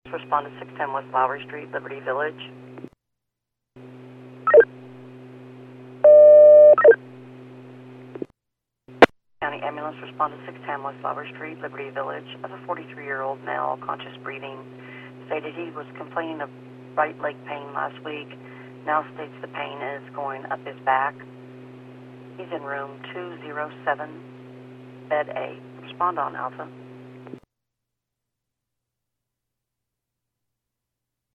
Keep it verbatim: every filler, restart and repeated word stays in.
Respond to six ten West Lowry Street, Liberty Village. County ambulance, respond to six ten West Lowry Street, Liberty Village, of a forty-three-year-old male, conscious breathing. Stated he was complaining of right leg pain last week. Now states the pain is going up his back. He's in room two oh seven, bed A. Respond on Alpha.